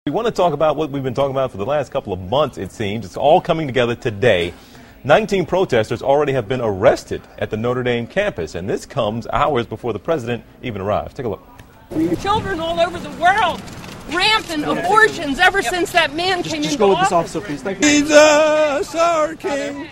We want to talk about what we've been talking about for the last couple of months, it seems. It's all coming together today. 19 protesters already have been arrested at the Notre Dame campus, and this comes hours before the president even arrives. Take a look. Children all over the world, rampant abortions ever since that man came into office. Just go with this officer, please. Thank you. Jesus, our King.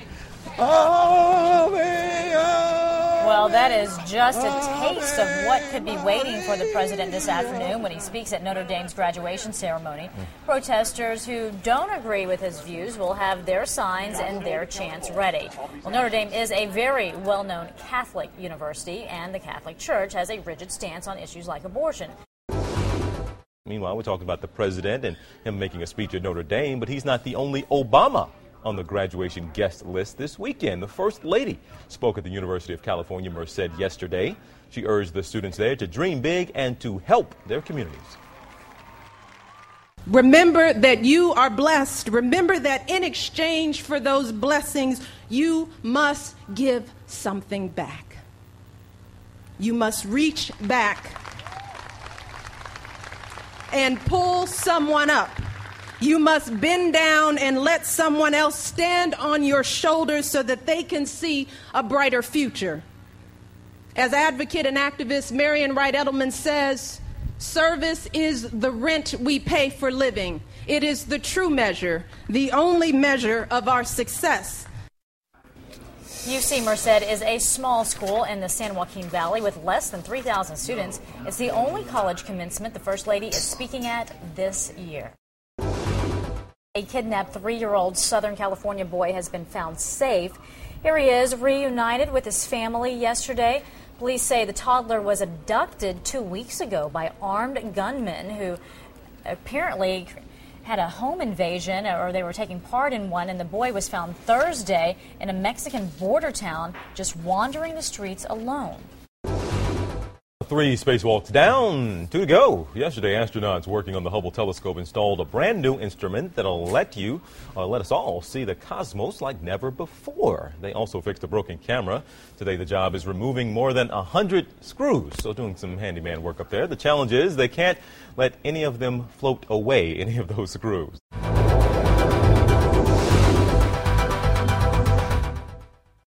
Well, that is just a taste of what could be waiting for the president this afternoon when he speaks at Notre Dame's graduation ceremony. Protesters who don't agree with his views will have their signs and their chants ready. Well, Notre Dame is a very well-known Catholic university, and the Catholic Church has a rigid stance on issues like abortion. Meanwhile, we're talking about the president and him making a speech at Notre Dame, but he's not the only Obama on the graduation guest list this weekend. The First Lady spoke at the University of California, Merced, yesterday. She urged the students there to dream big and to help their communities. Remember that you are blessed. Remember that in exchange for those blessings, you must give something back. You must reach back and pull someone up. You must bend down and let someone else stand on your shoulders so that they can see a brighter future. As advocate and activist Marian Wright Edelman says, service is the rent we pay for living. It is the true measure, the only measure of our success. UC Merced is a small school in the San Joaquin Valley with less than 3,000 students. It's the only college commencement the First Lady is speaking at this year. A kidnapped 3-year-old Southern California boy has been found safe. Here he is, reunited with his family yesterday. Police say the toddler was abducted 2 weeks ago by armed gunmen who apparently had a home invasion, or they were taking part in one, and the boy was found Thursday in a Mexican border town just wandering the streets alone. 3 spacewalks down, 2 to go. Yesterday, astronauts working on the Hubble telescope installed a brand new instrument that'll let us all see the cosmos like never before. They also fixed a broken camera. Today, the job is removing more than 100 screws, so doing some handyman work up there. The challenge is they can't let any of them float away, any of those screws.